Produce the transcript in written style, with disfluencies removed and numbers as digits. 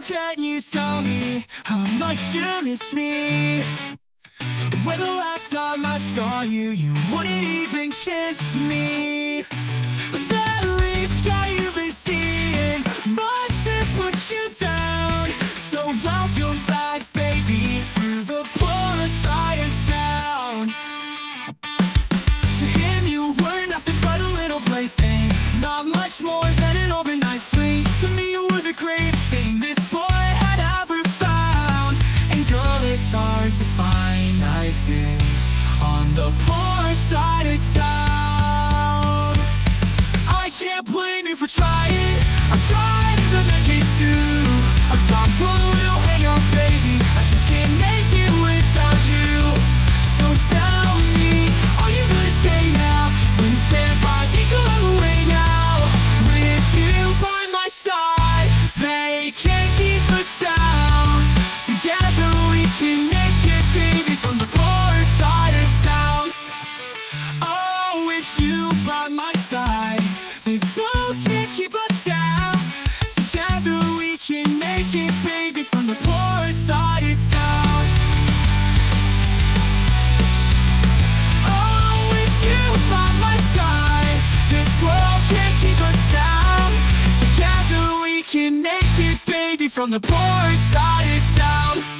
can you tell me how much you miss me? When the last time I saw you, you wouldn't even kiss me. That rich guy you've been seeing must have put you down. So welcome back, baby, to the poor side of town. To him you were nothing but a little plaything, not much more than an overnight fling. To me you were the greatest thing this boy had ever found. And girl, it's hard to find nice things on the poor side of town. I can't blame you for trying, I'm trying to make it too. I've gone for a little hang on, baby, I just can't make it without you. So tell me, are you gonna stay now? When you stand by me, go away now. With you by my side, they can't keep us down. Together we can make it, baby, from the poor side of town. Oh, with you by my side, this love can't keep us down. Together we can make it, baby, from the poor side of town. Oh, with you by my side, this world can't keep us down. Together we can make it, baby, from the poor side of town.